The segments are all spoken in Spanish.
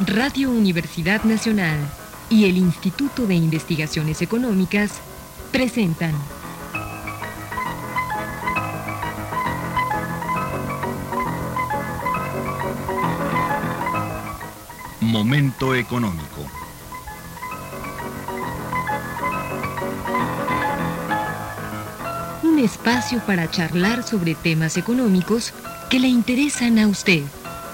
Radio Universidad Nacional y el Instituto de Investigaciones Económicas presentan Momento Económico. Un espacio para charlar sobre temas económicos que le interesan a usted.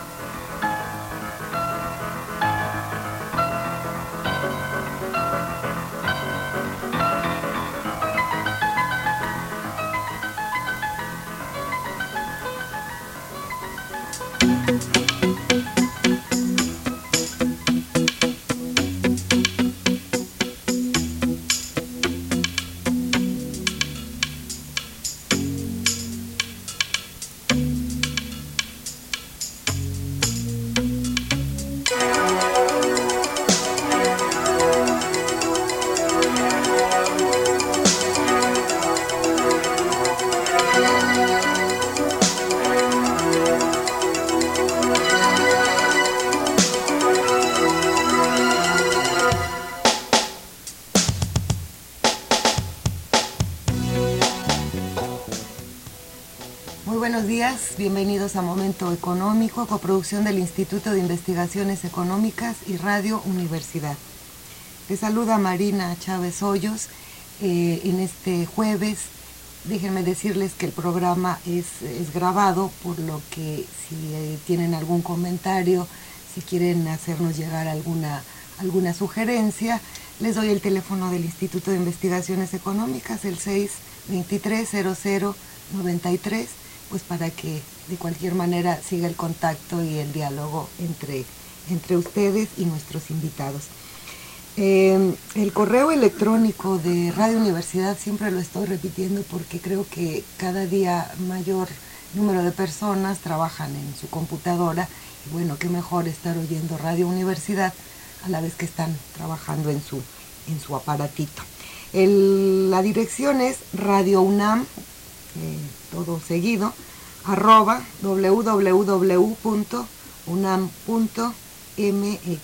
Bienvenidos a Momento Económico, coproducción del Instituto de Investigaciones Económicas y Radio Universidad. Les saluda Marina Chávez Hoyos en este jueves. Déjenme decirles que el programa es grabado, por lo que si tienen algún comentario, si quieren hacernos llegar alguna sugerencia, les doy el teléfono del Instituto de Investigaciones Económicas, el 623-0093, pues para que de cualquier manera siga el contacto y el diálogo entre ustedes y nuestros invitados. El correo electrónico de Radio Universidad siempre lo estoy repitiendo porque creo que cada día mayor número de personas trabajan en su computadora y bueno, qué mejor estar oyendo Radio Universidad a la vez que están trabajando en su aparatito. La dirección es Radio UNAM, todo seguido, @www.unam.mx.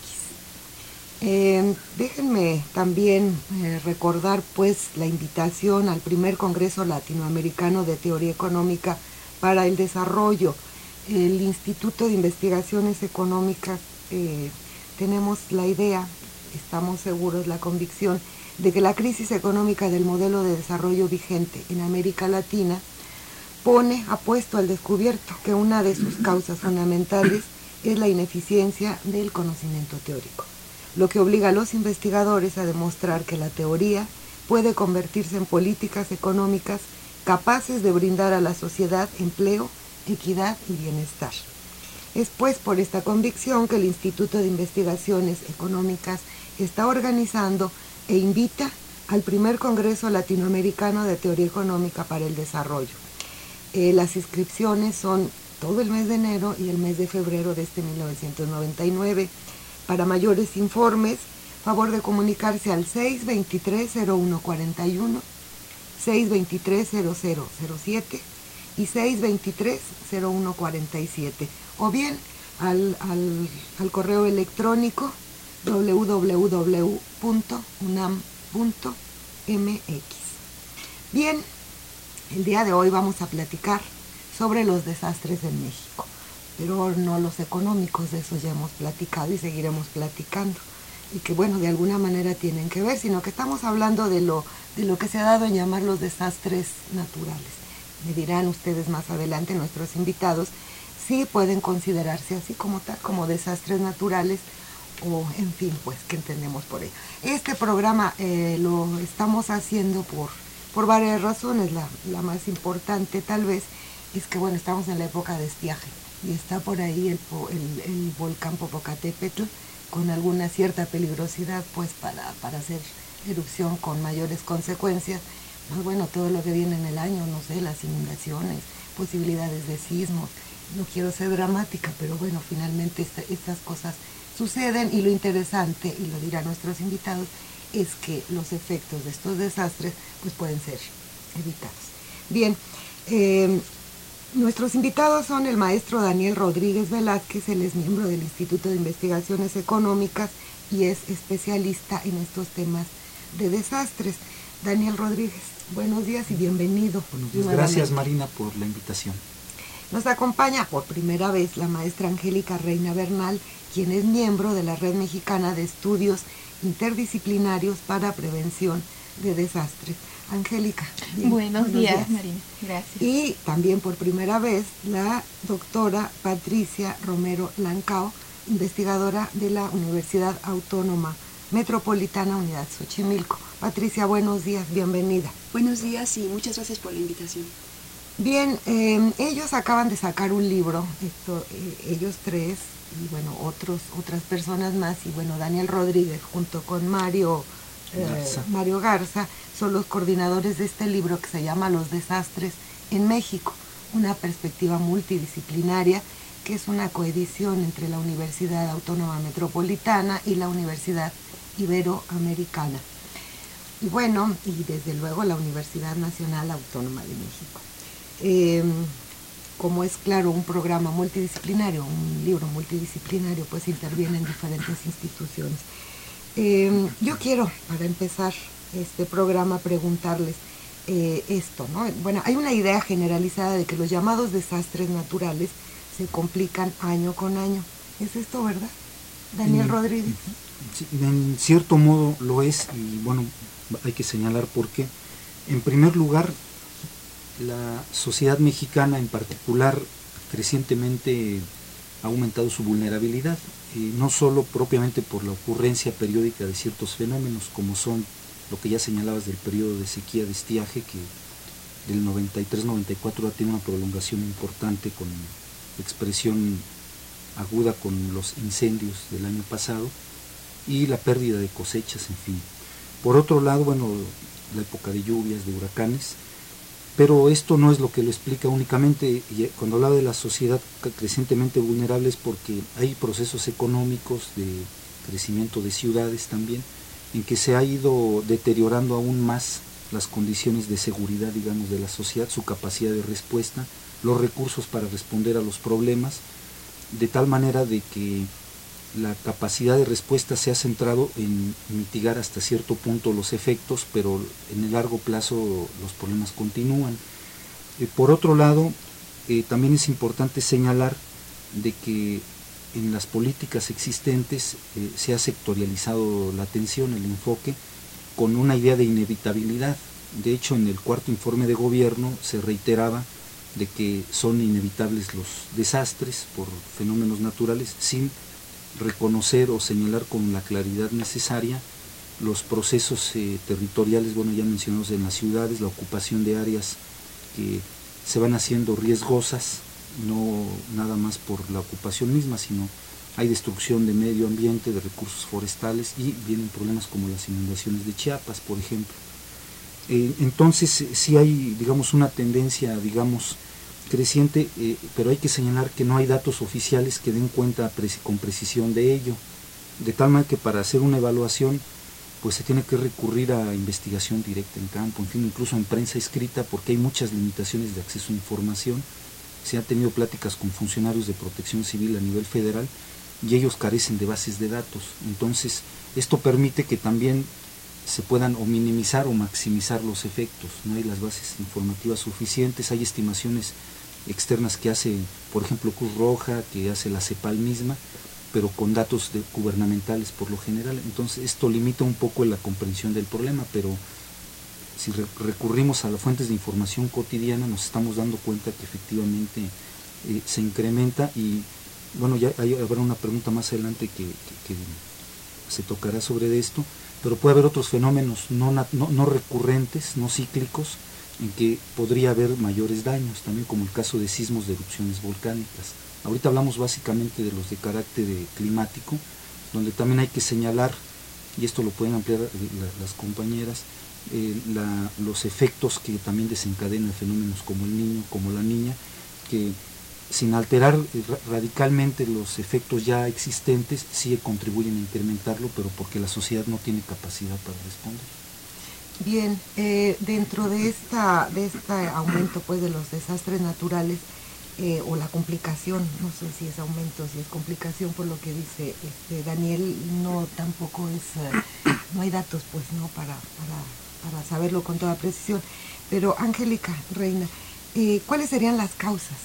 Déjenme también recordar pues la invitación al primer Congreso Latinoamericano de Teoría Económica para el Desarrollo. El Instituto de Investigaciones Económicas tenemos la idea, estamos seguros, la convicción de que la crisis económica del modelo de desarrollo vigente en América Latina ha puesto al descubierto que una de sus causas fundamentales es la ineficiencia del conocimiento teórico, lo que obliga a los investigadores a demostrar que la teoría puede convertirse en políticas económicas capaces de brindar a la sociedad empleo, equidad y bienestar. Es pues por esta convicción que el Instituto de Investigaciones Económicas está organizando e invita al primer Congreso Latinoamericano de Teoría Económica para el Desarrollo. Las inscripciones son todo el mes de enero y el mes de febrero de 1999. Para mayores informes, favor de comunicarse al 623-0141, 623-0007 y 623-0147, o bien al correo electrónico www.unam.mx. Bien, el día de hoy vamos a platicar sobre los desastres en México, pero no los económicos, de esos ya hemos platicado y seguiremos platicando, y que bueno, de alguna manera tienen que ver, sino que estamos hablando de lo que se ha dado en llamar los desastres naturales. Me dirán ustedes más adelante, nuestros invitados, si pueden considerarse así como tal, como desastres naturales, o en fin, pues, ¿qué entendemos por ello? Este programa lo estamos haciendo por varias razones. La más importante tal vez es que bueno, estamos en la época de estiaje y está por ahí el volcán Popocatépetl con alguna cierta peligrosidad pues para hacer erupción con mayores consecuencias. Pues bueno, todo lo que viene en el año, no sé, las inundaciones, posibilidades de sismos. No quiero ser dramática, pero bueno, finalmente estas cosas suceden, y lo interesante, y lo dirán nuestros invitados, es que los efectos de estos desastres pues pueden ser evitados. Bien, Nuestros invitados son el maestro Daniel Rodríguez Velázquez, él es miembro del Instituto de Investigaciones Económicas y es especialista en estos temas de desastres. Daniel Rodríguez, buenos días y bienvenido. Buenos días, gracias Marina por la invitación. Nos acompaña por primera vez la maestra Angélica Reina Bernal, quien es miembro de la Red Mexicana de Estudios Interdisciplinarios para Prevención de Desastres. Angélica. Buenos días, Marina. Gracias. Y también por primera vez la doctora Patricia Romero Lancao, investigadora de la Universidad Autónoma Metropolitana Unidad Xochimilco. Patricia, buenos días, bienvenida. Buenos días y muchas gracias por la invitación. Bien, ellos acaban de sacar un libro, ellos tres, y bueno, otras personas más, y bueno, Daniel Rodríguez junto con Mario Garza son los coordinadores de este libro que se llama Los Desastres en México, una perspectiva multidisciplinaria, que es una coedición entre la Universidad Autónoma Metropolitana y la Universidad Iberoamericana. Y bueno, y desde luego la Universidad Nacional Autónoma de México. Como es claro un programa multidisciplinario, un libro multidisciplinario, pues interviene en diferentes instituciones. Yo quiero, para empezar este programa, preguntarles esto, ¿no? Bueno, hay una idea generalizada de que los llamados desastres naturales se complican año con año. ¿Es esto verdad, Daniel Rodríguez? Sí, en cierto modo lo es, y bueno, hay que señalar por qué. En primer lugar, la sociedad mexicana en particular crecientemente ha aumentado su vulnerabilidad, no solo propiamente por la ocurrencia periódica de ciertos fenómenos, como son lo que ya señalabas del periodo de sequía de estiaje, que del 93-94 ha tenido una prolongación importante con expresión aguda con los incendios del año pasado, y la pérdida de cosechas, en fin. Por otro lado, bueno, la época de lluvias, de huracanes, pero esto no es lo que lo explica únicamente. Y cuando hablaba de la sociedad crecientemente vulnerable es porque hay procesos económicos de crecimiento de ciudades también, en que se ha ido deteriorando aún más las condiciones de seguridad, digamos, de la sociedad, su capacidad de respuesta, los recursos para responder a los problemas, de tal manera de que la capacidad de respuesta se ha centrado en mitigar hasta cierto punto los efectos, pero en el largo plazo los problemas continúan. Por otro lado, también es importante señalar de que en las políticas existentes se ha sectorializado la atención, el enfoque, con una idea de inevitabilidad. De hecho, en el cuarto informe de gobierno se reiteraba de que son inevitables los desastres por fenómenos naturales, sin reconocer o señalar con la claridad necesaria los procesos territoriales, bueno, ya mencionados en las ciudades, la ocupación de áreas que se van haciendo riesgosas, no nada más por la ocupación misma, sino hay destrucción de medio ambiente, de recursos forestales, y vienen problemas como las inundaciones de Chiapas, por ejemplo. Entonces sí hay, digamos, una tendencia, digamos, creciente, pero hay que señalar que no hay datos oficiales que den cuenta con precisión de ello, de tal manera que para hacer una evaluación pues se tiene que recurrir a investigación directa en campo, en fin, incluso en prensa escrita, porque hay muchas limitaciones de acceso a información. Se han tenido pláticas con funcionarios de protección civil a nivel federal y ellos carecen de bases de datos. Entonces esto permite que también se puedan o minimizar o maximizar los efectos. No hay las bases informativas suficientes, hay estimaciones externas que hace, por ejemplo, Cruz Roja, que hace la CEPAL misma, pero con datos gubernamentales por lo general. Entonces esto limita un poco la comprensión del problema, pero si recurrimos a las fuentes de información cotidiana nos estamos dando cuenta que efectivamente se incrementa. Y bueno, ya habrá una pregunta más adelante que se tocará sobre esto, pero puede haber otros fenómenos no recurrentes, no cíclicos, en que podría haber mayores daños, también como el caso de sismos de erupciones volcánicas. Ahorita hablamos básicamente de los de carácter climático, donde también hay que señalar, y esto lo pueden ampliar las compañeras, los efectos que también desencadenan fenómenos como el Niño, como la Niña, que sin alterar radicalmente los efectos ya existentes, sí contribuyen a incrementarlo, pero porque la sociedad no tiene capacidad para responder. Bien, dentro de este aumento pues de los desastres naturales, o la complicación, no sé si es aumento, si es complicación, por lo que dice Daniel, no tampoco es, no hay datos pues no para saberlo con toda precisión. Pero Angélica Reina, ¿cuáles serían las causas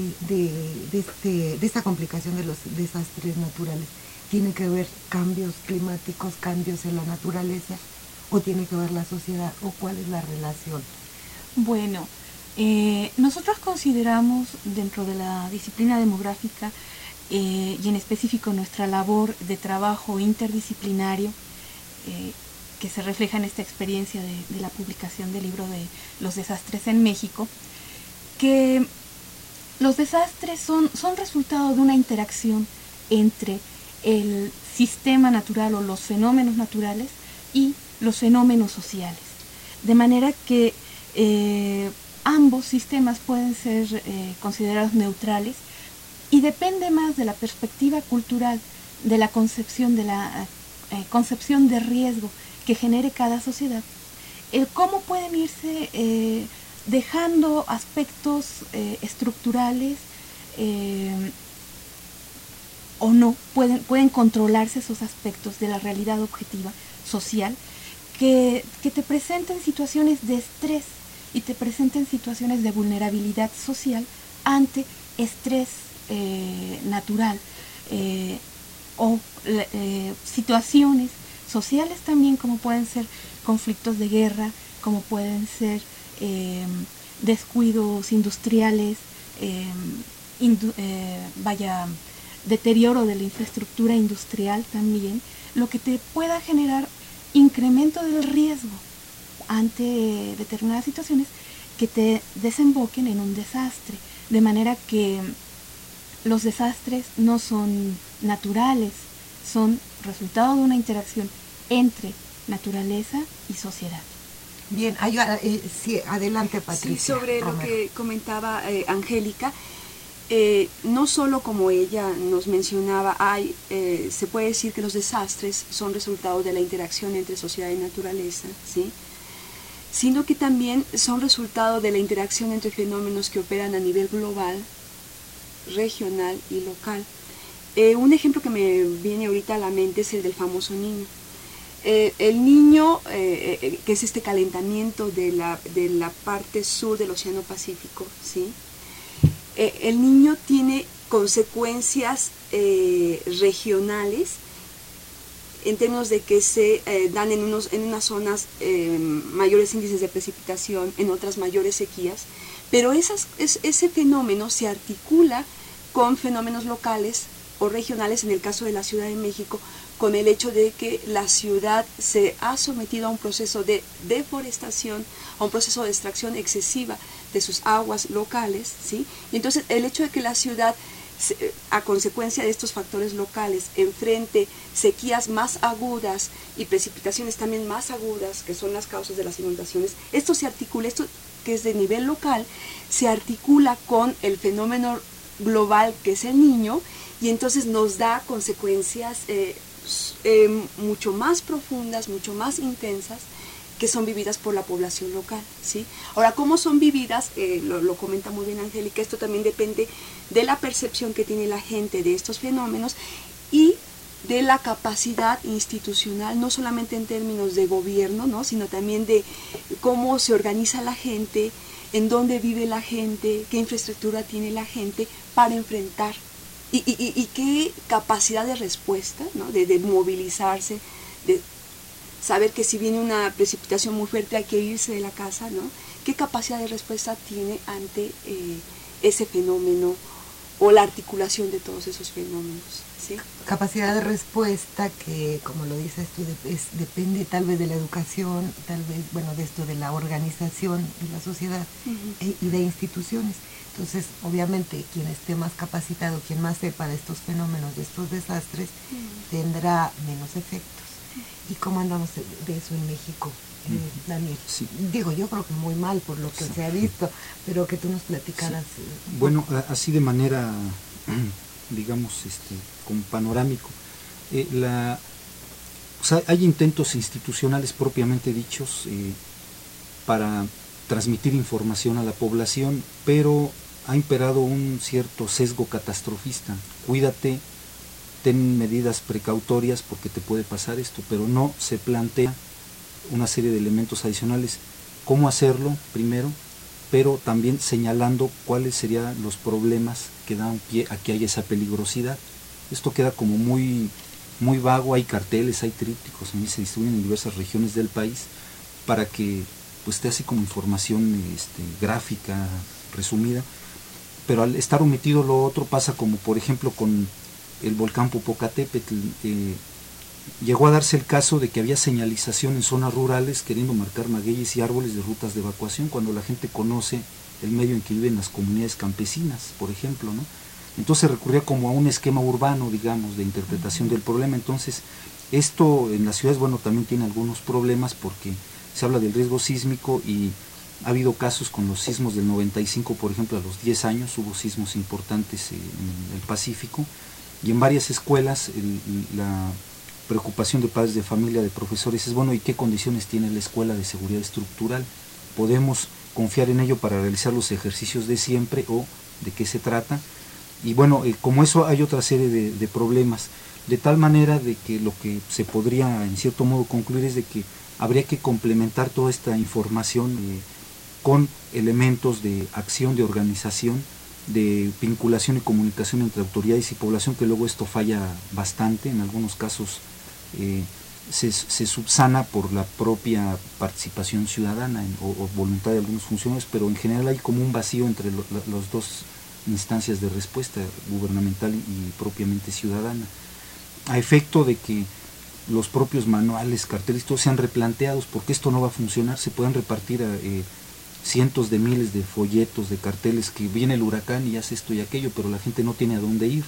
de esta complicación de los desastres naturales? ¿Tiene que ver cambios climáticos, cambios en la naturaleza, o tiene que ver la sociedad, o cuál es la relación? Bueno, nosotros consideramos dentro de la disciplina demográfica y en específico nuestra labor de trabajo interdisciplinario que se refleja en esta experiencia de la publicación del libro de los desastres en México, que los desastres son resultado de una interacción entre el sistema natural o los fenómenos naturales y los fenómenos sociales, de manera que ambos sistemas pueden ser considerados neutrales y depende más de la perspectiva cultural, de la concepción de riesgo que genere cada sociedad, cómo pueden irse dejando aspectos estructurales o no, pueden controlarse esos aspectos de la realidad objetiva social que te presenten situaciones de estrés y te presenten situaciones de vulnerabilidad social ante estrés natural o situaciones sociales también, como pueden ser conflictos de guerra, como pueden ser descuidos industriales, deterioro de la infraestructura industrial también, lo que te pueda generar incremento del riesgo ante determinadas situaciones que te desemboquen en un desastre, de manera que los desastres no son naturales, son resultado de una interacción entre naturaleza y sociedad. Bien, sí, adelante Patricia. Sí, sobre Romero. lo que comentaba Angélica, no solo como ella nos mencionaba, se puede decir que los desastres son resultado de la interacción entre sociedad y naturaleza, ¿sí?, sino que también son resultado de la interacción entre fenómenos que operan a nivel global, regional y local. Un ejemplo que me viene ahorita a la mente es el del famoso Niño. El Niño, que es este calentamiento de la parte sur del Océano Pacífico, ¿sí?, el Niño tiene consecuencias regionales en términos de que se dan en unas zonas mayores índices de precipitación, en otras mayores sequías, pero ese fenómeno se articula con fenómenos locales o regionales, en el caso de la Ciudad de México, con el hecho de que la ciudad se ha sometido a un proceso de deforestación, a un proceso de extracción excesiva de sus aguas locales, ¿sí? Y entonces el hecho de que la ciudad, a consecuencia de estos factores locales, enfrente sequías más agudas y precipitaciones también más agudas, que son las causas de las inundaciones, esto que es de nivel local, se articula con el fenómeno global que es el Niño, y entonces nos da consecuencias mucho más profundas, mucho más intensas, que son vividas por la población local, ¿sí? Ahora, ¿cómo son vividas? Lo comenta muy bien Angélica, esto también depende de la percepción que tiene la gente de estos fenómenos y de la capacidad institucional, no solamente en términos de gobierno, ¿no?, sino también de cómo se organiza la gente, en dónde vive la gente, qué infraestructura tiene la gente para enfrentar y qué capacidad de respuesta, ¿no?, de movilizarse, de saber que si viene una precipitación muy fuerte hay que irse de la casa, ¿no? ¿Qué capacidad de respuesta tiene ante ese fenómeno o la articulación de todos esos fenómenos, ¿sí? Capacidad de respuesta que, como lo dices tú, depende tal vez de la educación, tal vez, bueno, de esto de la organización de la sociedad y de instituciones. Entonces, obviamente, quien esté más capacitado, quien más sepa de estos fenómenos, de estos desastres, tendrá menos efectos. ¿Y cómo andamos de eso en México, Daniel? Sí. Digo, yo creo que muy mal por lo que se ha visto, pero que tú nos platicaras. Sí. Bueno, así de manera, digamos, como panorámico, o sea, hay intentos institucionales propiamente dichos para transmitir información a la población, pero ha imperado un cierto sesgo catastrofista. Cuídate, ten medidas precautorias porque te puede pasar esto, pero no se plantea una serie de elementos adicionales. ¿Cómo hacerlo? Primero, pero también señalando cuáles serían los problemas que dan pie a que haya esa peligrosidad. Esto queda como muy vago, hay carteles, hay trípticos, se distribuyen en diversas regiones del país para que pues esté así como información gráfica, resumida, pero al estar omitido lo otro pasa como por ejemplo con el volcán Popocatépetl. Llegó a darse el caso de que había señalización en zonas rurales queriendo marcar magueyes y árboles de rutas de evacuación cuando la gente conoce el medio en que viven las comunidades campesinas, por ejemplo, ¿no? Entonces recurría como a un esquema urbano, digamos, de interpretación del problema. Entonces, esto en las ciudades, bueno, también tiene algunos problemas porque se habla del riesgo sísmico y ha habido casos con los sismos del 95, por ejemplo, a los 10 años hubo sismos importantes en el Pacífico, y en varias escuelas la preocupación de padres de familia, de profesores, es bueno, ¿y qué condiciones tiene la escuela de seguridad estructural? ¿Podemos confiar en ello para realizar los ejercicios de siempre o de qué se trata? Y bueno, como eso hay otra serie de problemas, de tal manera de que lo que se podría en cierto modo concluir es de que habría que complementar toda esta información con elementos de acción, de organización, de vinculación y comunicación entre autoridades y población, que luego esto falla bastante, en algunos casos se subsana por la propia participación ciudadana o voluntad de algunos funcionarios, pero en general hay como un vacío entre los dos instancias de respuesta, gubernamental y propiamente ciudadana, a efecto de que los propios manuales, carteles, todos sean replanteados, porque esto no va a funcionar. Se pueden repartir cientos de miles de folletos, de carteles, que viene el huracán y hace esto y aquello, pero la gente no tiene a dónde ir.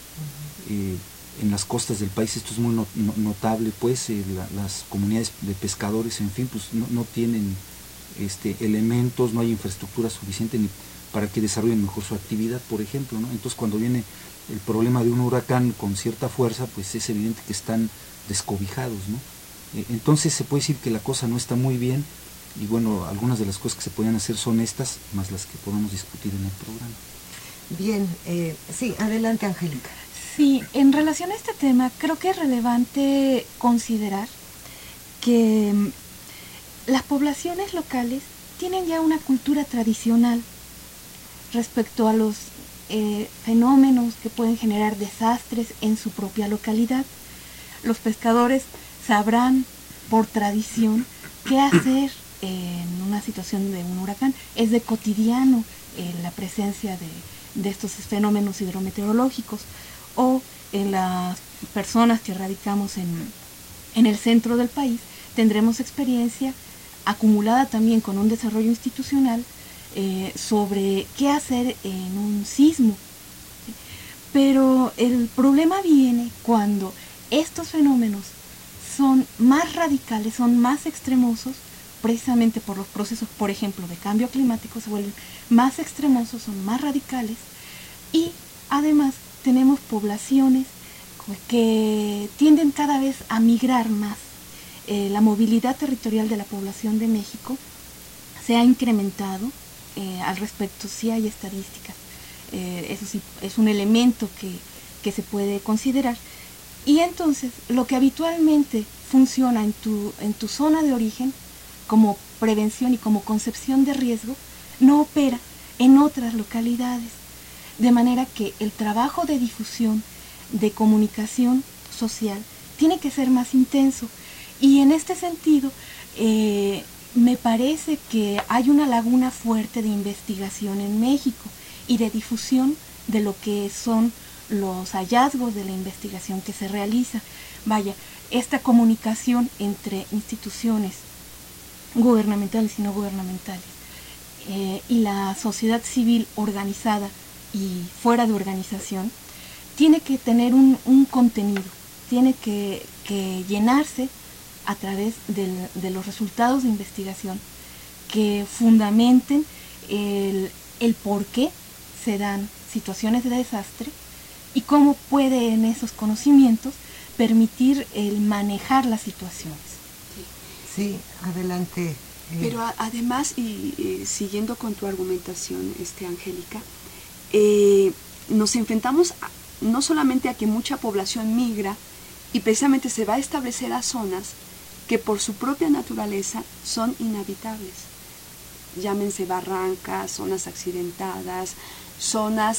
En las costas del país esto es muy notable, pues las comunidades de pescadores, en fin, pues no tienen elementos, no hay infraestructura suficiente ni para que desarrollen mejor su actividad, por ejemplo, ¿no? Entonces cuando viene el problema de un huracán con cierta fuerza, pues es evidente que están descobijados, ¿no? Entonces se puede decir que la cosa no está muy bien, y bueno, algunas de las cosas que se podían hacer son estas, más las que podamos discutir en el programa. Bien, sí, adelante, Angélica. Sí, en relación a este tema, creo que es relevante considerar que las poblaciones locales tienen ya una cultura tradicional respecto a los fenómenos que pueden generar desastres en su propia localidad. Los pescadores sabrán por tradición qué hacer en una situación de un huracán. Es de cotidiano la presencia de estos fenómenos hidrometeorológicos, o en las personas que radicamos en el centro del país tendremos experiencia acumulada también con un desarrollo institucional sobre qué hacer en un sismo. Pero el problema viene cuando estos fenómenos son más radicales, son más extremosos, precisamente por los procesos, por ejemplo, de cambio climático, se vuelven más extremosos, son más radicales, y además tenemos poblaciones que tienden cada vez a migrar más. La movilidad territorial de la población de México se ha incrementado. Al respecto sí hay estadísticas, eso sí es un elemento que se puede considerar. Y entonces lo que habitualmente funciona en tu zona de origen como prevención y como concepción de riesgo no opera en otras localidades, de manera que el trabajo de difusión, de comunicación social tiene que ser más intenso. Y en este sentido me parece que hay una laguna fuerte de investigación en México y de difusión de lo que son los hallazgos de la investigación que se realiza. Vaya, esta comunicación entre instituciones gubernamentales y no gubernamentales y la sociedad civil organizada y fuera de organización tiene que tener un contenido, tiene que llenarse a través de los resultados de investigación que fundamenten el por qué se dan situaciones de desastre y cómo pueden esos conocimientos permitir el manejar las situaciones. Sí, adelante. Pero además, y siguiendo con tu argumentación, Angélica, nos enfrentamos no solamente a que mucha población migra y precisamente se va a establecer a zonas que por su propia naturaleza son inhabitables. Llámense barrancas, zonas accidentadas, zonas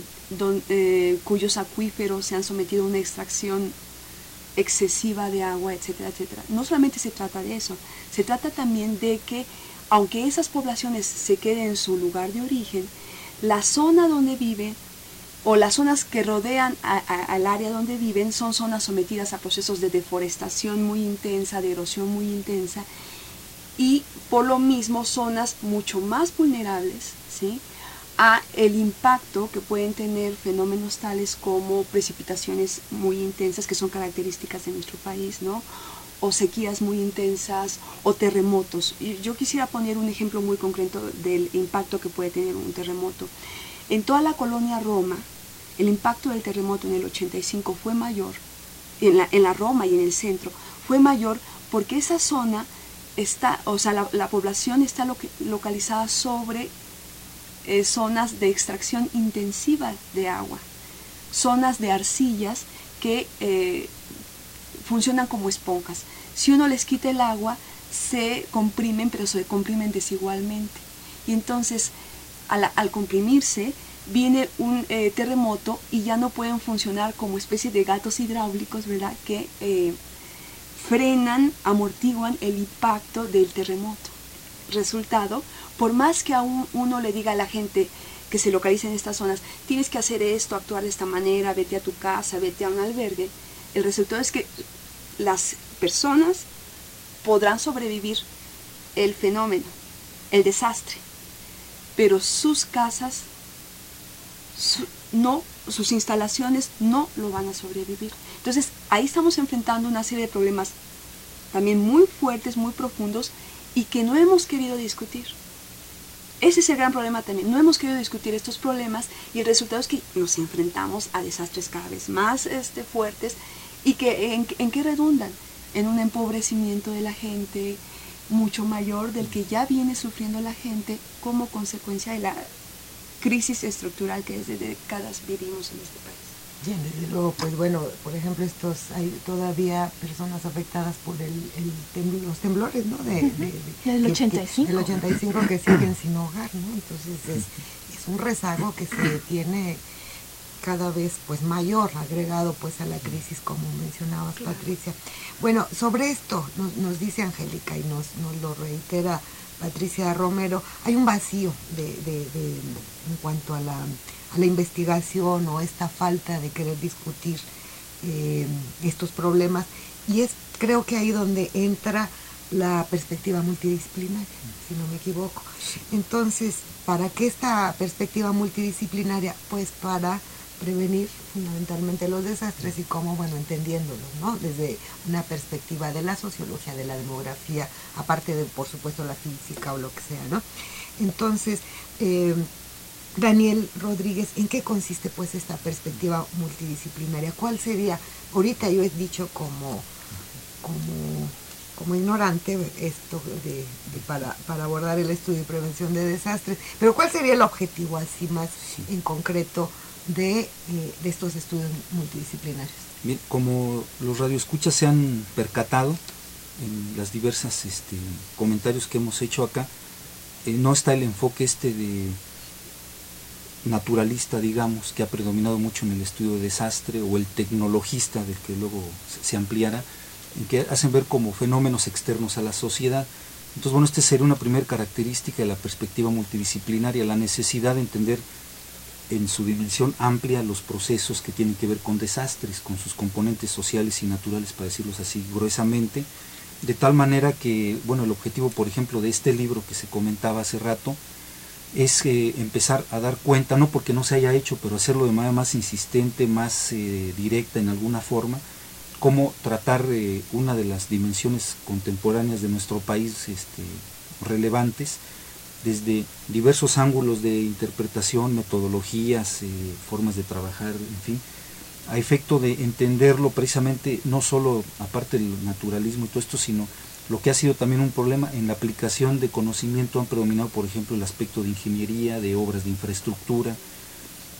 cuyos acuíferos se han sometido a una extracción excesiva de agua, etcétera, etcétera. No solamente se trata de eso, se trata también de que, aunque esas poblaciones se queden en su lugar de origen, la zona donde viven o las zonas que rodean al área donde viven son zonas sometidas a procesos de deforestación muy intensa, de erosión muy intensa, y por lo mismo zonas mucho más vulnerables, ¿sí?, a el impacto que pueden tener fenómenos tales como precipitaciones muy intensas, que son características de nuestro país, ¿no?, o sequías muy intensas, o terremotos. Y yo quisiera poner un ejemplo muy concreto del impacto que puede tener un terremoto. En toda la colonia Roma, el impacto del terremoto en el 85 fue mayor, en la Roma y en el centro, fue mayor porque esa zona está, o sea, la población está localizada sobre zonas de extracción intensiva de agua, zonas de arcillas que funcionan como esponjas. Si uno les quita el agua, se comprimen, pero se comprimen desigualmente. Y entonces, al comprimirse, viene un terremoto y ya no pueden funcionar como especie de gatos hidráulicos, ¿verdad?, que frenan, amortiguan el impacto del terremoto. Resultado, por más que uno le diga a la gente que se localiza en estas zonas, tienes que hacer esto, actuar de esta manera, vete a tu casa, vete a un albergue, el resultado es que las personas podrán sobrevivir el fenómeno, el desastre, pero sus casas, sus instalaciones no lo van a sobrevivir. Entonces, ahí estamos enfrentando una serie de problemas también muy fuertes, muy profundos, y que no hemos querido discutir. Ese es el gran problema también. No hemos querido discutir estos problemas y el resultado es que nos enfrentamos a desastres cada vez más fuertes y que ¿en qué redundan? En un empobrecimiento de la gente mucho mayor del que ya viene sufriendo la gente como consecuencia de la crisis estructural que desde décadas vivimos en este país. Bien, desde luego, pues bueno, por ejemplo, hay todavía personas afectadas por los temblores, ¿no? Del 85. Del 85 que siguen sin hogar, ¿no? Entonces es un rezago que se tiene cada vez pues mayor, agregado pues a la crisis, como mencionabas, claro. Patricia. Bueno, sobre esto nos dice Angélica y nos lo reitera Patricia Romero, hay un vacío en cuanto a la investigación o esta falta de querer discutir estos problemas, y es creo que ahí donde entra la perspectiva multidisciplinaria, si no me equivoco. Entonces, ¿para qué esta perspectiva multidisciplinaria? Pues para prevenir fundamentalmente los desastres y cómo, bueno, entendiéndolos, ¿no? Desde una perspectiva de la sociología, de la demografía, aparte de, por supuesto, la física o lo que sea, ¿no? Entonces, Daniel Rodríguez, ¿en qué consiste pues esta perspectiva multidisciplinaria? ¿Cuál sería? Ahorita yo he dicho como ignorante esto para abordar el estudio y prevención de desastres, pero ¿cuál sería el objetivo así más en concreto de estos estudios multidisciplinarios? Bien, como los radioescuchas se han percatado en las diversas comentarios que hemos hecho acá, no está el enfoque de naturalista, digamos, que ha predominado mucho en el estudio de desastre, o el tecnologista, del que luego se ampliara, en que hacen ver como fenómenos externos a la sociedad. Entonces, bueno, esta sería una primera característica de la perspectiva multidisciplinaria, la necesidad de entender en su dimensión amplia los procesos que tienen que ver con desastres, con sus componentes sociales y naturales, para decirlos así gruesamente, de tal manera que, bueno, el objetivo, por ejemplo, de este libro que se comentaba hace rato, es empezar a dar cuenta, no porque no se haya hecho, pero hacerlo de manera más insistente, más directa en alguna forma, cómo tratar una de las dimensiones contemporáneas de nuestro país relevantes, desde diversos ángulos de interpretación, metodologías, formas de trabajar, en fin, a efecto de entenderlo precisamente, no solo aparte del naturalismo y todo esto, sino lo que ha sido también un problema en la aplicación de conocimiento. Han predominado, por ejemplo, el aspecto de ingeniería, de obras de infraestructura,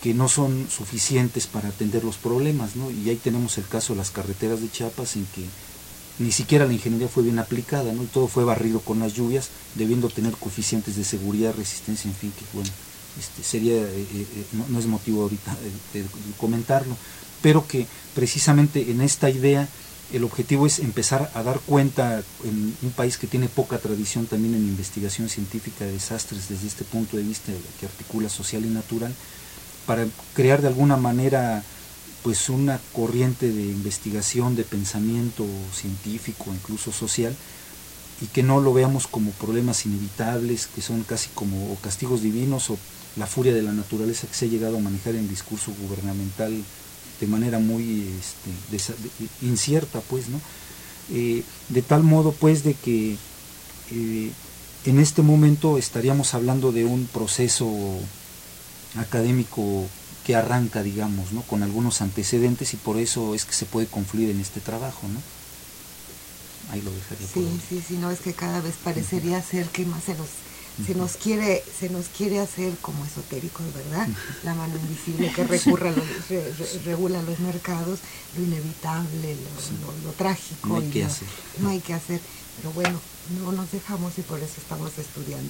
que no son suficientes para atender los problemas, ¿no? Y ahí tenemos el caso de las carreteras de Chiapas, en que ni siquiera la ingeniería fue bien aplicada, ¿no? Y todo fue barrido con las lluvias, debiendo tener coeficientes de seguridad, resistencia, en fin, que bueno, sería, no es motivo ahorita de comentarlo, pero que precisamente en esta idea el objetivo es empezar a dar cuenta en un país que tiene poca tradición también en investigación científica de desastres desde este punto de vista que articula social y natural, para crear de alguna manera pues una corriente de investigación, de pensamiento científico, incluso social, y que no lo veamos como problemas inevitables, que son casi como o castigos divinos o la furia de la naturaleza que se ha llegado a manejar en el discurso gubernamental de manera muy incierta, pues, ¿no? De tal modo, pues, de que en este momento estaríamos hablando de un proceso académico que arranca, digamos, ¿no? Con algunos antecedentes, y por eso es que se puede confluir en este trabajo, ¿no? Ahí lo dejaría. Sí, no, es que cada vez parecería ser que más se nos quiere hacer como esotéricos, ¿verdad? La mano invisible que regula los mercados, lo inevitable, lo trágico. No hay que hacer. No hay que hacer, pero bueno, no nos dejamos y por eso estamos estudiando.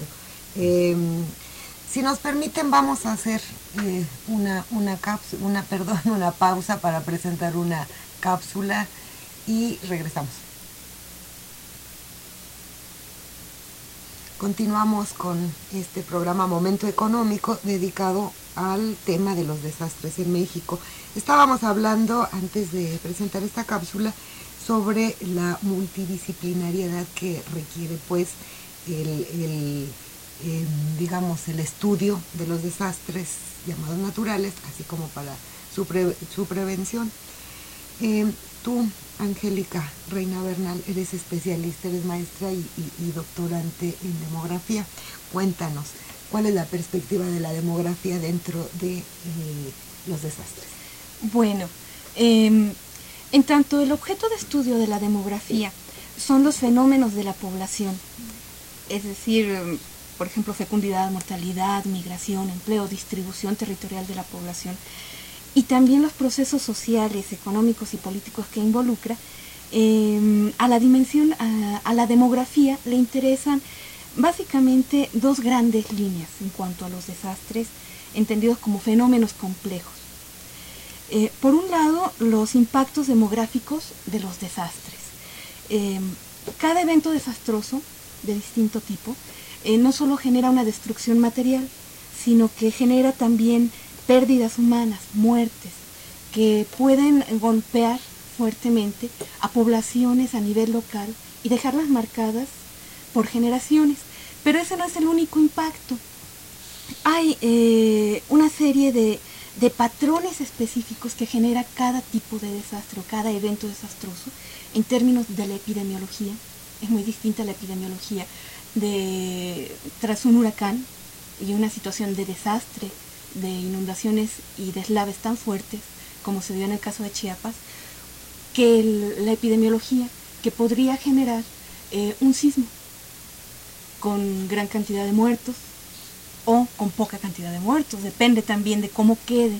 Si nos permiten, vamos a hacer una pausa para presentar una cápsula y regresamos. Continuamos con este programa Momento Económico dedicado al tema de los desastres en México. Estábamos hablando, antes de presentar esta cápsula, sobre la multidisciplinariedad que requiere pues el estudio de los desastres llamados naturales, así como para su prevención. Tú, Angélica Reina Bernal, eres especialista, eres maestra y doctorante en demografía. Cuéntanos, ¿cuál es la perspectiva de la demografía dentro de los desastres? Bueno, en tanto el objeto de estudio de la demografía son los fenómenos de la población, es decir, por ejemplo, fecundidad, mortalidad, migración, empleo, distribución territorial de la población, y también los procesos sociales, económicos y políticos que involucra, a la demografía le interesan básicamente dos grandes líneas en cuanto a los desastres, entendidos como fenómenos complejos. Por un lado, los impactos demográficos de los desastres. Cada evento desastroso de distinto tipo no solo genera una destrucción material, sino que genera también pérdidas humanas, muertes, que pueden golpear fuertemente a poblaciones a nivel local y dejarlas marcadas por generaciones. Pero ese no es el único impacto. Hay una serie de patrones específicos que genera cada tipo de desastre o cada evento desastroso en términos de la epidemiología. Es muy distinta la epidemiología tras un huracán y una situación de desastre, de inundaciones y deslaves tan fuertes como se dio en el caso de Chiapas, que la epidemiología que podría generar un sismo con gran cantidad de muertos o con poca cantidad de muertos, depende también de cómo quede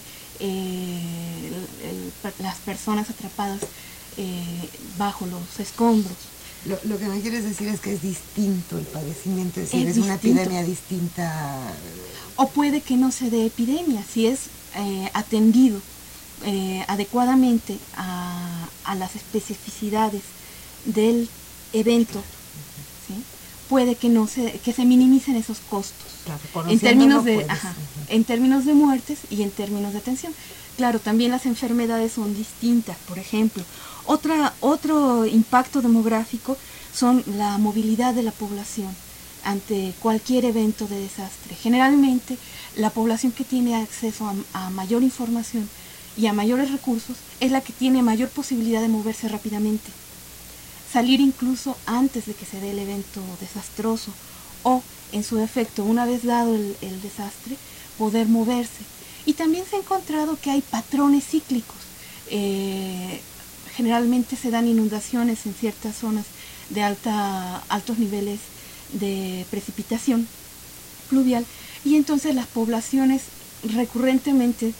las personas atrapadas bajo los escombros. Lo que me quieres decir es que es distinto el padecimiento, es decir, es una epidemia distinta. O puede que no se dé epidemia, si es atendido adecuadamente a las especificidades del evento, ¿sí? Puede que se minimicen esos costos, claro, en términos de muertes y en términos de atención. Claro, también las enfermedades son distintas. Por ejemplo, otro impacto demográfico son la movilidad de la población ante cualquier evento de desastre. Generalmente, la población que tiene acceso a mayor información y a mayores recursos es la que tiene mayor posibilidad de moverse rápidamente. Salir incluso antes de que se dé el evento desastroso o, en su defecto, una vez dado el desastre, poder moverse. Y también se ha encontrado que hay patrones cíclicos. Generalmente se dan inundaciones en ciertas zonas de altos niveles de precipitación pluvial, y entonces las poblaciones recurrentemente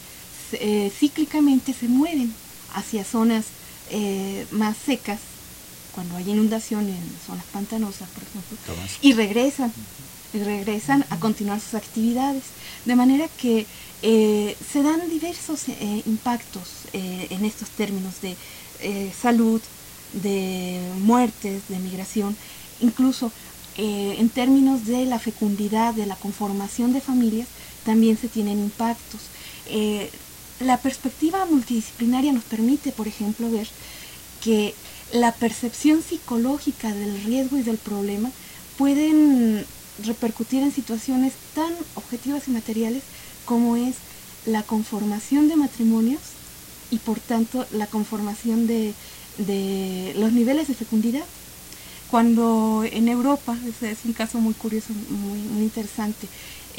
cíclicamente se mueven hacia zonas más secas, cuando hay inundación en zonas pantanosas, por ejemplo, y regresan a continuar sus actividades. De manera que se dan diversos impactos en estos términos de salud, de muertes, de migración, incluso en términos de la fecundidad, de la conformación de familias, también se tienen impactos. La perspectiva multidisciplinaria nos permite, por ejemplo, ver que la percepción psicológica del riesgo y del problema pueden repercutir en situaciones tan objetivas y materiales como es la conformación de matrimonios y por tanto la conformación de los niveles de fecundidad. Cuando en Europa, es un caso muy curioso, muy interesante,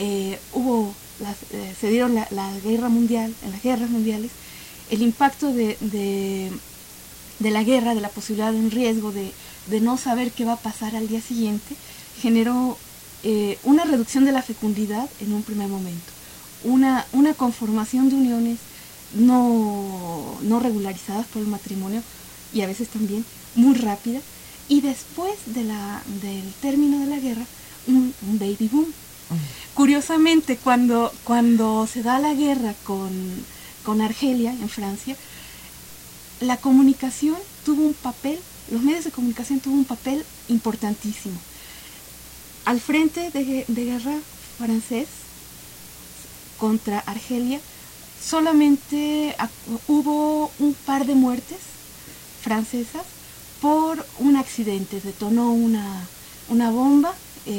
se dieron la guerra mundial, en las guerras mundiales, el impacto de la guerra, de la posibilidad de un riesgo, de no saber qué va a pasar al día siguiente, generó una reducción de la fecundidad en un primer momento, una conformación de uniones no regularizadas por el matrimonio y a veces también muy rápida, y después del término de la guerra, un baby boom. Curiosamente, cuando se da la guerra con Argelia, en Francia, la comunicación tuvo un papel, los medios de comunicación tuvo un papel importantísimo. Al frente de guerra francés contra Argelia, solamente hubo un par de muertes francesas por un accidente. Detonó una bomba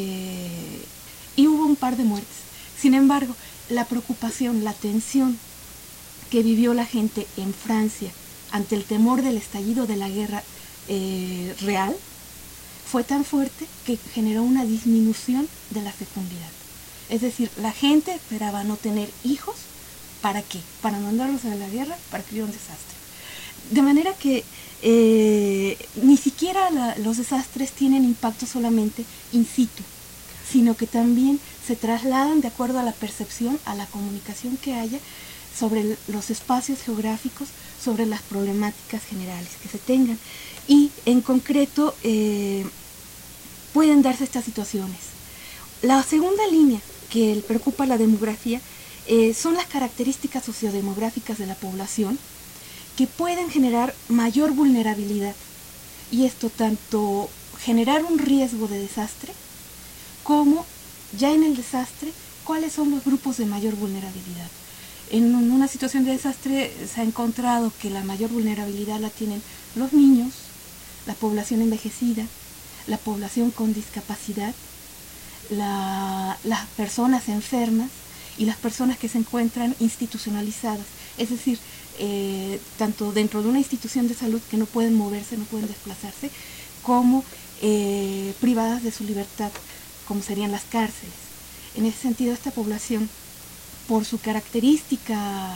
y hubo un par de muertes. Sin embargo, la preocupación, la tensión que vivió la gente en Francia ante el temor del estallido de la guerra real fue tan fuerte que generó una disminución de la fecundidad. Es decir, la gente esperaba no tener hijos. ¿Para qué? Para mandarlos a la guerra, para que hubiera un desastre. De manera que ni siquiera los desastres tienen impacto solamente in situ, sino que también se trasladan de acuerdo a la percepción, a la comunicación que haya sobre los espacios geográficos, sobre las problemáticas generales que se tengan. Y en concreto pueden darse estas situaciones. La segunda línea que preocupa la demografía son las características sociodemográficas de la población que pueden generar mayor vulnerabilidad. Y esto tanto generar un riesgo de desastre como ya en el desastre, cuáles son los grupos de mayor vulnerabilidad. En una situación de desastre se ha encontrado que la mayor vulnerabilidad la tienen los niños, la población envejecida, la población con discapacidad, las personas enfermas y las personas que se encuentran institucionalizadas. Es decir, tanto dentro de una institución de salud que no pueden moverse, no pueden desplazarse, como privadas de su libertad, como serían las cárceles. En ese sentido, esta población, por su característica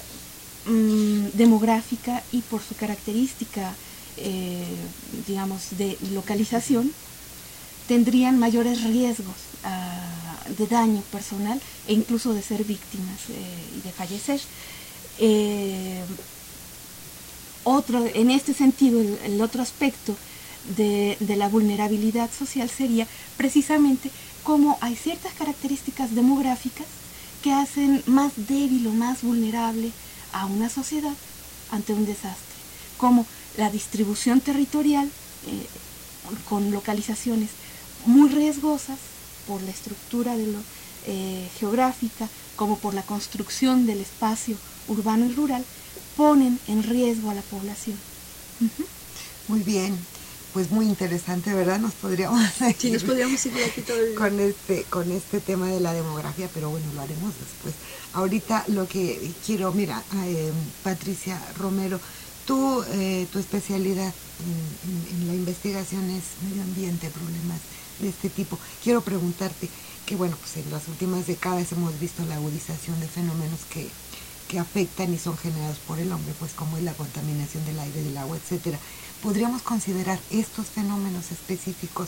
demográfica y por su característica, digamos, de localización, tendrían mayores riesgos de daño personal e incluso de ser víctimas y de fallecer. En este sentido, el otro aspecto de la vulnerabilidad social sería precisamente cómo hay ciertas características demográficas que hacen más débil o más vulnerable a una sociedad ante un desastre, como la distribución territorial con localizaciones muy riesgosas por la estructura geográfica, como por la construcción del espacio urbano y rural, ponen en riesgo a la población. Muy bien, pues muy interesante, ¿verdad? Nos podríamos seguir, sí, nos podríamos seguir aquí todo el día con este tema de la demografía, pero bueno, lo haremos después. Ahorita lo que quiero, mira, Patricia Romero, tu especialidad en la investigación es medio ambiente, problemas de este tipo. Quiero preguntarte que, bueno, pues en las últimas décadas hemos visto la agudización de fenómenos que afectan y son generados por el hombre, pues como es la contaminación del aire, del agua, etcétera. ¿Podríamos considerar estos fenómenos específicos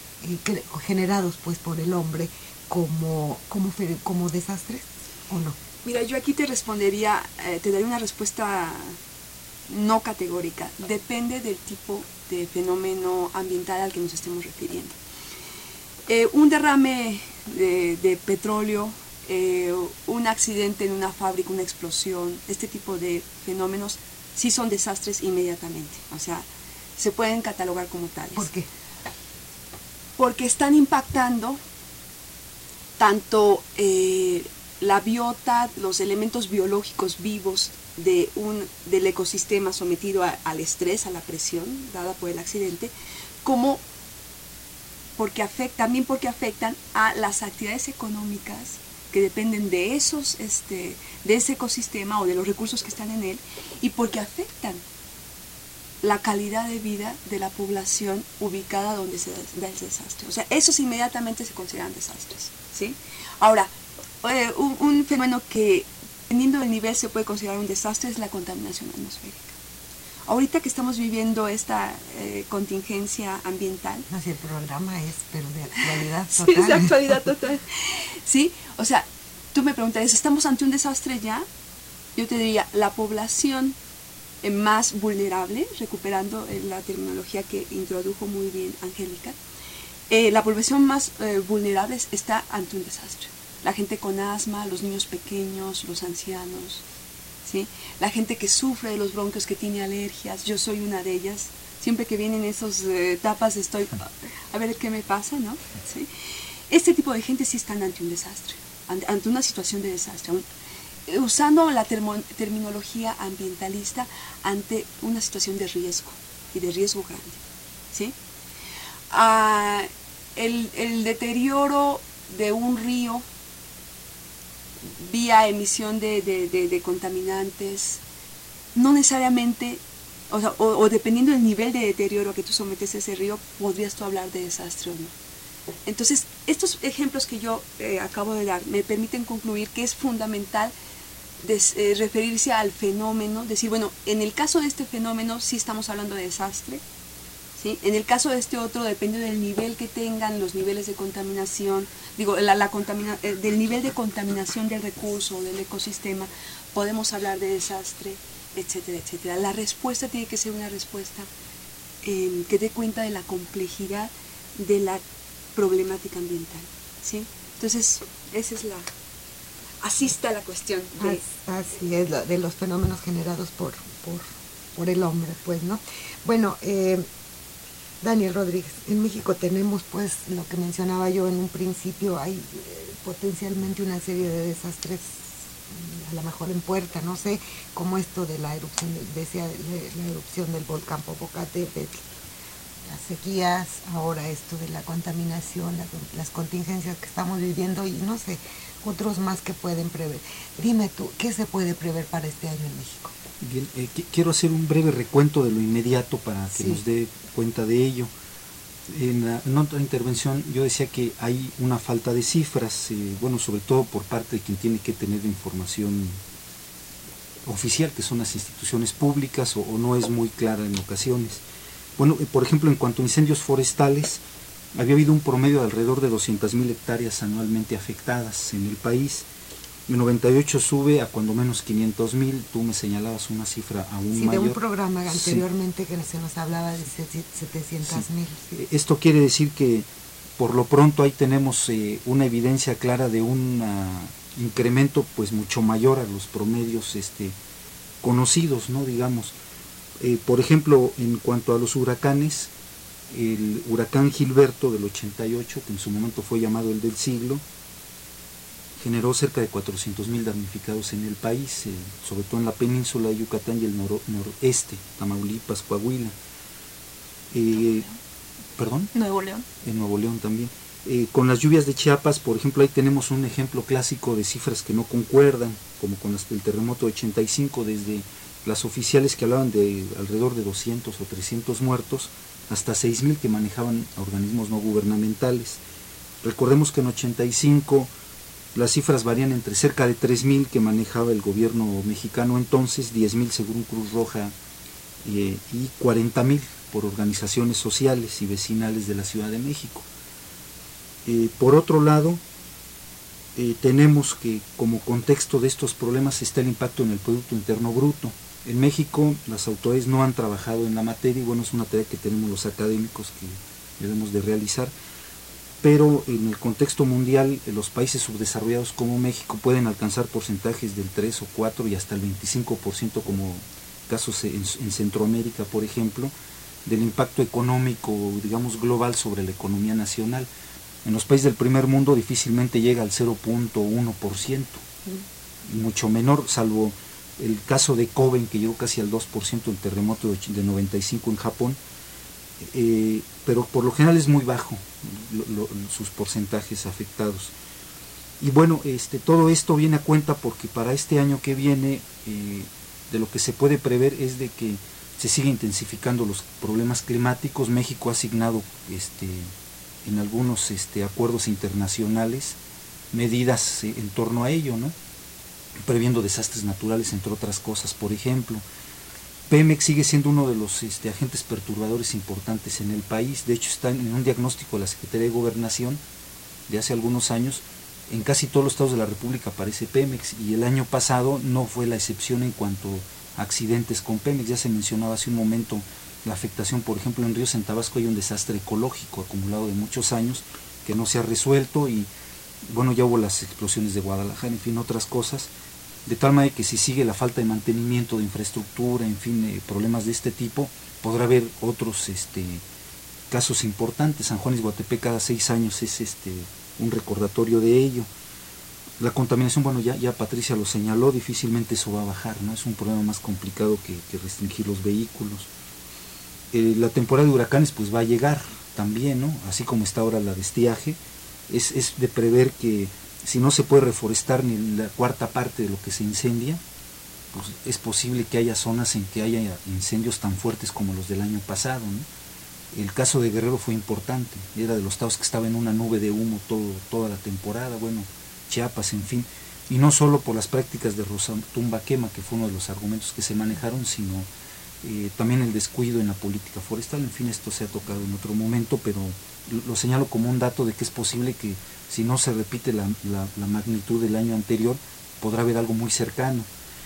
generados pues por el hombre como desastres o no? Mira, yo aquí te respondería, te daría una respuesta no categórica. Depende del tipo de fenómeno ambiental al que nos estemos refiriendo. Un derrame de petróleo, un accidente en una fábrica, una explosión, este tipo de fenómenos sí son desastres inmediatamente. O sea, se pueden catalogar como tales. ¿Por qué? Porque están impactando tanto la biota, los elementos biológicos vivos del ecosistema sometido al estrés, a la presión dada por el accidente, como también porque afectan a las actividades económicas que dependen de de ese ecosistema o de los recursos que están en él, y porque afectan la calidad de vida de la población ubicada donde se da el desastre. O sea, esos inmediatamente se consideran desastres, ¿sí? Ahora, un fenómeno que, dependiendo del nivel, se puede considerar un desastre es la contaminación atmosférica. Ahorita que estamos viviendo esta contingencia ambiental... No, si el programa es, pero de actualidad total. Sí, es de actualidad total. Sí, o sea, tú me preguntarías, ¿estamos ante un desastre ya? Yo te diría, la población más vulnerable, recuperando la terminología que introdujo muy bien Angélica, la población más vulnerable está ante un desastre. La gente con asma, los niños pequeños, los ancianos, ¿sí? La gente que sufre de los bronquios, que tiene alergias, yo soy una de ellas. Siempre que vienen esas etapas estoy, a ver qué me pasa, ¿no? ¿Sí? Este tipo de gente sí están ante un desastre, ante una situación de desastre, usando la terminología ambientalista, ante una situación de riesgo, y de riesgo grande, ¿sí? El deterioro de un río vía emisión de contaminantes, no necesariamente, o dependiendo del nivel de deterioro que tú sometes a ese río, podrías tú hablar de desastre o no. Entonces, estos ejemplos que yo acabo de dar me permiten concluir que es fundamental referirse al fenómeno, decir, bueno, en el caso de este fenómeno sí estamos hablando de desastre, ¿sí? En el caso de este otro, depende del nivel que tengan, los niveles de contaminación, del nivel de contaminación del recurso o del ecosistema, podemos hablar de desastre, etcétera, etcétera. La respuesta tiene que ser una respuesta que dé cuenta de la complejidad de la problemática ambiental, ¿sí? Entonces, así está la cuestión. Así es, de los fenómenos generados por el hombre, pues, ¿no? Bueno, Daniel Rodríguez, en México tenemos, pues, lo que mencionaba yo en un principio, hay potencialmente una serie de desastres, a lo mejor en puerta, no sé, como esto de la erupción, la erupción del volcán Popocatépetl, las sequías, ahora esto de la contaminación, las contingencias que estamos viviendo y no sé, otros más que pueden prever. Dime tú, ¿qué se puede prever para este año en México? Bien, quiero hacer un breve recuento de lo inmediato para que nos dé cuenta de ello. En otra intervención yo decía que hay una falta de cifras, bueno, sobre todo por parte de quien tiene que tener información oficial, que son las instituciones públicas, o no es muy clara en ocasiones. Bueno, por ejemplo, en cuanto a incendios forestales, había habido un promedio de alrededor de 200.000 hectáreas anualmente afectadas en el país. En 98 sube a cuando menos 500.000, tú me señalabas una cifra aún mayor. Sí, de un programa anteriormente que se nos hablaba de 700.000. Sí. Esto quiere decir que por lo pronto ahí tenemos una evidencia clara de un incremento pues mucho mayor a los promedios conocidos, ¿no? Digamos. Por ejemplo, en cuanto a los huracanes, el huracán Gilberto del 88, que en su momento fue llamado el del siglo, generó cerca de 400.000 damnificados en el país, sobre todo en la península de Yucatán y el noreste, Tamaulipas, Coahuila. ¿Perdón? Nuevo León. En Nuevo León también. Con las lluvias de Chiapas, por ejemplo, ahí tenemos un ejemplo clásico de cifras que no concuerdan, como con las del terremoto de 85, desde las oficiales que hablaban de alrededor de 200 o 300 muertos, hasta 6.000 que manejaban organismos no gubernamentales. Recordemos que en 85 las cifras varían entre cerca de 3.000 que manejaba el gobierno mexicano entonces, 10.000 según Cruz Roja y 40.000 por organizaciones sociales y vecinales de la Ciudad de México. Por otro lado, tenemos que como contexto de estos problemas está el impacto en el Producto Interno Bruto. En México las autoridades no han trabajado en la materia y bueno, es una tarea que tenemos los académicos que debemos de realizar, pero en el contexto mundial los países subdesarrollados como México pueden alcanzar porcentajes del 3 o 4 y hasta el 25% como casos en Centroamérica, por ejemplo, del impacto económico, digamos, global sobre la economía nacional. En los países del primer mundo difícilmente llega al 0.1%, y mucho menor, salvo el caso de Kobe, que llegó casi al 2%, el terremoto de 95 en Japón, pero por lo general es muy bajo sus porcentajes afectados. Y bueno, todo esto viene a cuenta porque para este año que viene, de lo que se puede prever es de que se sigue intensificando los problemas climáticos. México ha asignado en algunos acuerdos internacionales medidas en torno a ello, ¿no? Previendo desastres naturales, entre otras cosas. Por ejemplo, Pemex sigue siendo uno de los agentes perturbadores importantes en el país. De hecho, está en un diagnóstico de la Secretaría de Gobernación de hace algunos años. En casi todos los estados de la República aparece Pemex, y el año pasado no fue la excepción en cuanto a accidentes con Pemex. Ya se mencionaba hace un momento la afectación, por ejemplo, en Ríos, en Tabasco hay un desastre ecológico acumulado de muchos años que no se ha resuelto, y bueno, ya hubo las explosiones de Guadalajara, en fin, otras cosas, de tal manera que si sigue la falta de mantenimiento de infraestructura, en fin, problemas de este tipo, podrá haber otros casos importantes. San Juan Izhuatepec cada 6 años es un recordatorio de ello. La contaminación, bueno, ya Patricia lo señaló, difícilmente eso va a bajar, ¿no? Es un problema más complicado que restringir los vehículos. La temporada de huracanes pues va a llegar también, ¿no? Así como está ahora la de estiaje, es de prever que si no se puede reforestar ni la cuarta parte de lo que se incendia, pues es posible que haya zonas en que haya incendios tan fuertes como los del año pasado, ¿no? El caso de Guerrero fue importante, era de los estados que estaba en una nube de humo toda la temporada, bueno, Chiapas, en fin, y no solo por las prácticas de Rosatumba Quema, que fue uno de los argumentos que se manejaron, sino también el descuido en la política forestal. En fin, esto se ha tocado en otro momento, pero lo señalo como un dato de que es posible que si no se repite la magnitud del año anterior, podrá haber algo muy cercano.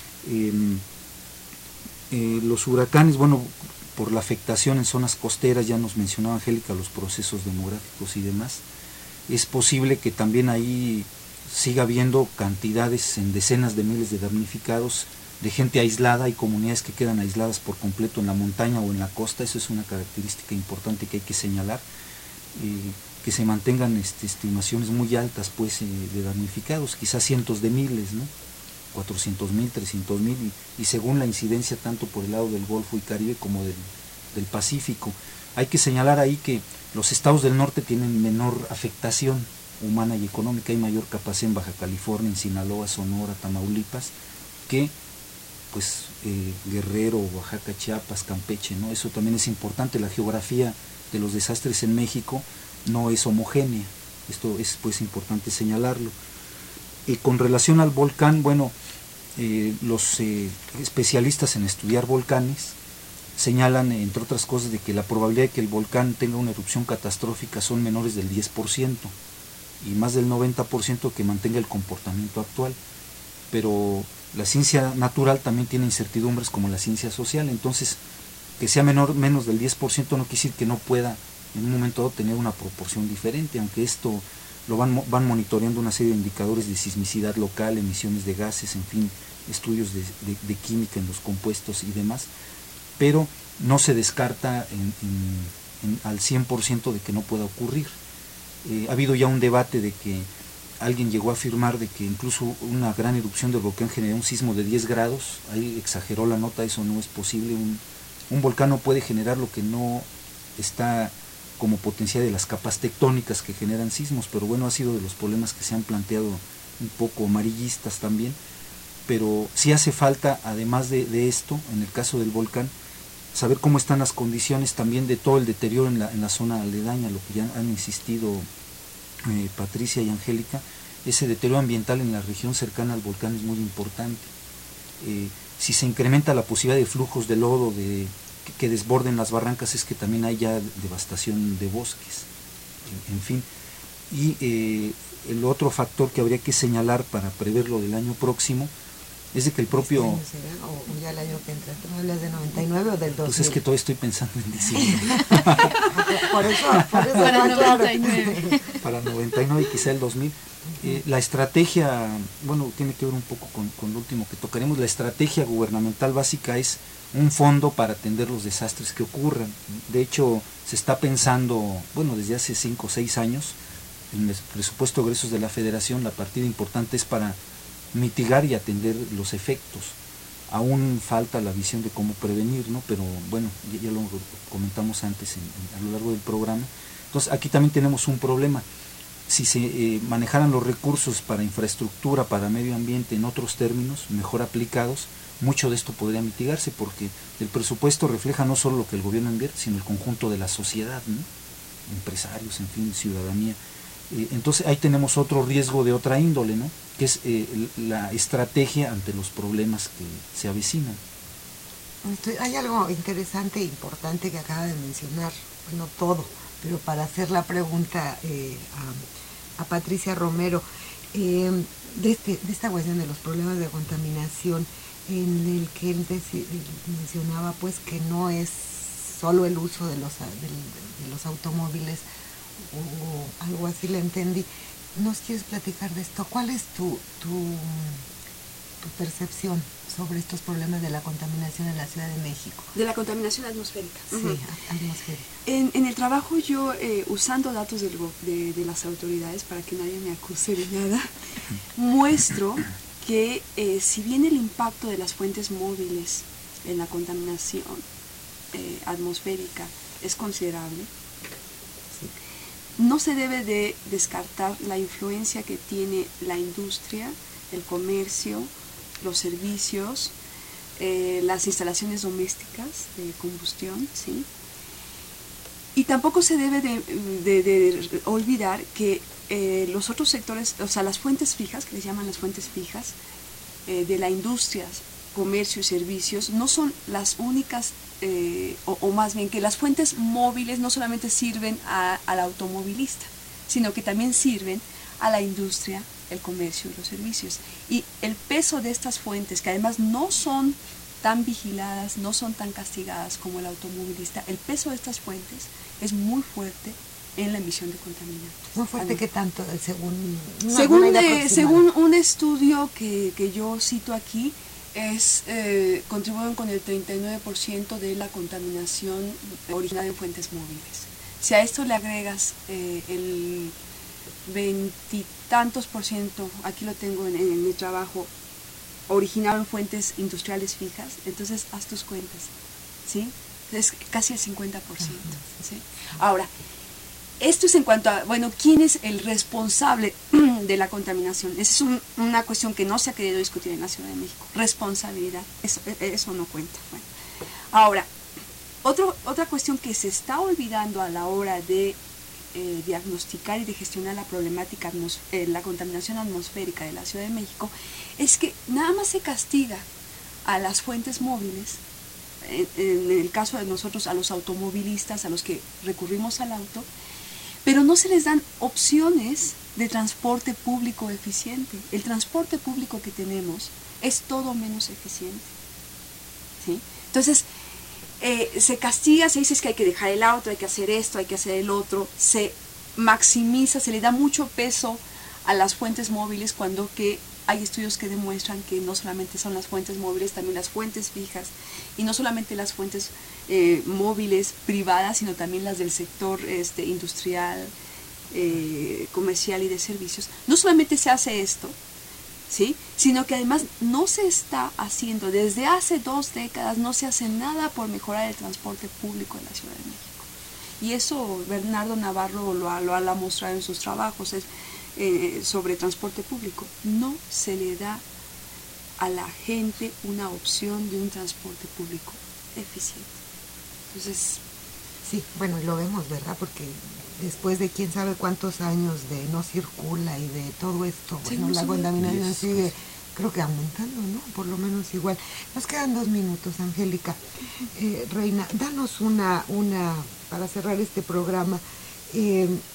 Los huracanes, bueno, por la afectación en zonas costeras, ya nos mencionaba Angélica los procesos demográficos y demás, es posible que también ahí siga habiendo cantidades en decenas de miles de damnificados, de gente aislada. Hay comunidades que quedan aisladas por completo en la montaña o en la costa. Eso es una característica importante que hay que señalar, que se mantengan estimaciones muy altas pues de damnificados, quizás cientos de miles, ¿no? 400,000, 300,000, y según la incidencia tanto por el lado del Golfo y Caribe como del Pacífico. Hay que señalar ahí que los estados del norte tienen menor afectación humana y económica, hay mayor capacidad en Baja California, en Sinaloa, Sonora, Tamaulipas, que pues Guerrero, Oaxaca, Chiapas, Campeche, ¿no? Eso también es importante. La geografía de los desastres en México no es homogénea, esto es pues importante señalarlo. Con relación al volcán, bueno, los especialistas en estudiar volcanes señalan, entre otras cosas, de que la probabilidad de que el volcán tenga una erupción catastrófica son menores del 10% y más del 90% que mantenga el comportamiento actual. Pero la ciencia natural también tiene incertidumbres como la ciencia social, entonces que sea menos del 10% no quiere decir que no pueda en un momento dado tener una proporción diferente, aunque esto lo van monitoreando una serie de indicadores de sismicidad local, emisiones de gases, en fin, estudios de química en los compuestos y demás, pero no se descarta al 100% de que no pueda ocurrir. Ha habido ya un debate de que alguien llegó a afirmar de que incluso una gran erupción del volcán generó un sismo de 10 grados, ahí exageró la nota, eso no es posible. Un volcán no puede generar lo que no está como potencial de las capas tectónicas que generan sismos, pero bueno, ha sido de los problemas que se han planteado un poco amarillistas también, pero sí hace falta, además de esto, en el caso del volcán, saber cómo están las condiciones también de todo el deterioro en la zona aledaña, lo que ya han insistido Patricia y Angélica. Ese deterioro ambiental en la región cercana al volcán es muy importante. Si se incrementa la posibilidad de flujos de lodo que desborden las barrancas, es que también hay ya devastación de bosques, en fin. Y el otro factor que habría que señalar para prever lo del año próximo es de que el propio... ¿Este año será? ¿O ya el año que entra? ¿Tú me hablas de 99 o del 2000? Pues es que todavía estoy pensando en diciembre. por eso para 99. Para 99 y quizá el 2000. La estrategia, bueno, tiene que ver un poco con lo último que tocaremos. La estrategia gubernamental básica es un fondo para atender los desastres que ocurran. De hecho, se está pensando, bueno, desde hace 5 o 6 años, en el presupuesto de egresos de la Federación, la partida importante es para mitigar y atender los efectos. Aún falta la visión de cómo prevenir, ¿no? Pero bueno, ya lo comentamos antes a lo largo del programa. Entonces, aquí también tenemos un problema. Si se manejaran los recursos para infraestructura, para medio ambiente, en otros términos, mejor aplicados, mucho de esto podría mitigarse, porque el presupuesto refleja no solo lo que el gobierno invierte, sino el conjunto de la sociedad, ¿no? Empresarios, en fin, ciudadanía. Entonces ahí tenemos otro riesgo de otra índole, ¿no? Que es la estrategia ante los problemas que se avecinan. Hay algo interesante e importante que acaba de mencionar, bueno, todo, pero para hacer la pregunta a Patricia Romero, de esta cuestión de los problemas de contaminación, en el que él mencionaba pues que no es solo el uso de los automóviles, o algo así le entendí. ¿Nos quieres platicar de esto? ¿Cuál es tu percepción sobre estos problemas de la contaminación en la Ciudad de México? De la contaminación atmosférica. Sí, atmosférica. En el trabajo yo, usando datos de las autoridades, para que nadie me acuse de nada, muestro que si bien el impacto de las fuentes móviles en la contaminación atmosférica es considerable, no se debe de descartar la influencia que tiene la industria, el comercio, los servicios, las instalaciones domésticas de combustión, ¿sí? Y tampoco se debe de olvidar que los otros sectores, o sea, las fuentes fijas, que les llaman las fuentes fijas, de la industria, comercio y servicios, no son las únicas, o más bien que las fuentes móviles no solamente sirven al automovilista, sino que también sirven a la industria, el comercio y los servicios. Y el peso de estas fuentes, que además no son tan vigiladas, no son tan castigadas como el automovilista, el peso de estas fuentes es muy fuerte en la emisión de contaminantes. Muy fuerte. ¿Qué tanto? Según un estudio que yo cito aquí, contribuyen con el 39% de la contaminación originada en fuentes móviles. Si a esto le agregas el 20-tantos %, aquí lo tengo en mi trabajo, originado en fuentes industriales fijas, entonces haz tus cuentas, ¿sí? Es casi el 50%, ¿sí? Ahora, esto es en cuanto a, bueno, ¿quién es el responsable de la contaminación? Esa es una cuestión que no se ha querido discutir en la Ciudad de México. Responsabilidad, eso no cuenta. Bueno. Ahora, otra cuestión que se está olvidando a la hora de diagnosticar y de gestionar la problemática, la contaminación atmosférica de la Ciudad de México, es que nada más se castiga a las fuentes móviles, en el caso de nosotros, a los automovilistas, a los que recurrimos al auto, pero no se les dan opciones de transporte público eficiente. El transporte público que tenemos es todo menos eficiente, ¿sí? Entonces, se castiga, se dice que hay que dejar el auto, hay que hacer esto, hay que hacer el otro, se maximiza, se le da mucho peso a las fuentes móviles, cuando que hay estudios que demuestran que no solamente son las fuentes móviles, también las fuentes fijas, y no solamente las fuentes móviles privadas, sino también las del sector industrial, comercial y de servicios. No solamente se hace esto, ¿sí?, sino que además no se está haciendo, desde hace 2 décadas no se hace nada por mejorar el transporte público en la Ciudad de México. Y eso Bernardo Navarro lo ha mostrado en sus trabajos sobre transporte público. No se le da a la gente una opción de un transporte público eficiente. Entonces, sí, bueno, y lo vemos, ¿verdad? Porque después de quién sabe cuántos años de no circula y de todo esto, bueno, la contaminación sigue, creo que aumentando, ¿no? Por lo menos igual. Nos quedan 2 minutos, Angélica. Reina, danos una para cerrar este programa,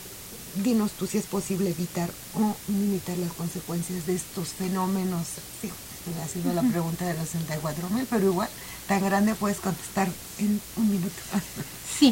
dinos tú si es posible evitar o limitar las consecuencias de estos fenómenos. Sí, estoy haciendo la pregunta de los 64,000, pero igual, tan grande puedes contestar en un minuto. Sí,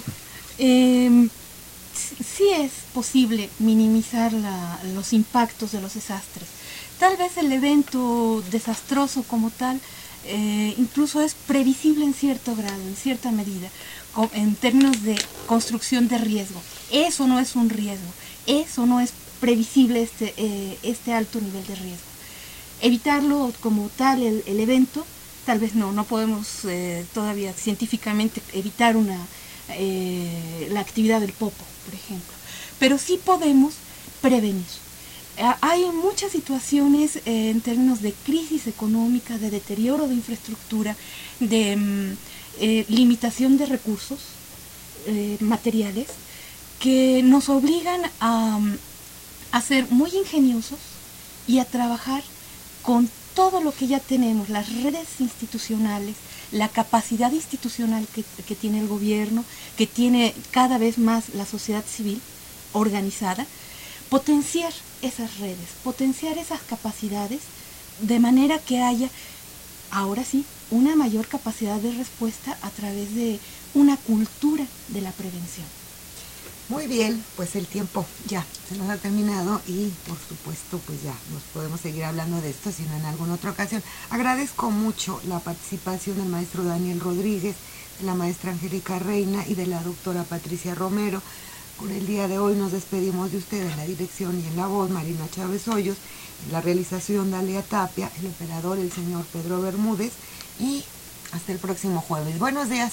sí es posible minimizar los impactos de los desastres. Tal vez el evento desastroso como tal incluso es previsible en cierto grado, en cierta medida, en términos de construcción de riesgo. Eso no es un riesgo, eso no es previsible este alto nivel de riesgo. Evitarlo como tal, el evento, tal vez no podemos todavía científicamente evitar la actividad del popo, por ejemplo, pero sí podemos prevenir. Hay muchas situaciones en términos de crisis económica, de deterioro de infraestructura, de limitación de recursos materiales, que nos obligan a ser muy ingeniosos y a trabajar con todo lo que ya tenemos, las redes institucionales, la capacidad institucional que tiene el gobierno, que tiene cada vez más la sociedad civil organizada, potenciar esas redes, potenciar esas capacidades, de manera que haya, ahora sí, una mayor capacidad de respuesta a través de una cultura de la prevención. Muy bien, pues el tiempo ya se nos ha terminado y por supuesto pues ya nos podemos seguir hablando de esto, sino en alguna otra ocasión. Agradezco mucho la participación del maestro Daniel Rodríguez, de la maestra Angélica Reina y de la doctora Patricia Romero. Por el día de hoy nos despedimos de ustedes en la dirección y en la voz Marina Chávez Hoyos, en la realización Dalia Tapia, el operador el señor Pedro Bermúdez, y hasta el próximo jueves. Buenos días.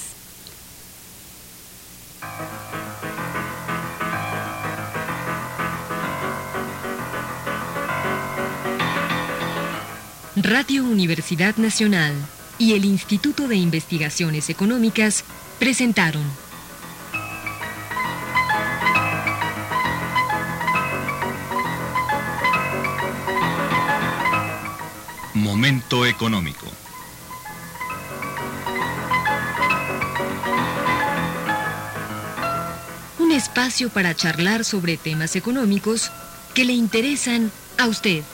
Radio Universidad Nacional y el Instituto de Investigaciones Económicas presentaron Momento económico. un espacio para charlar sobre temas económicos que le interesan a usted.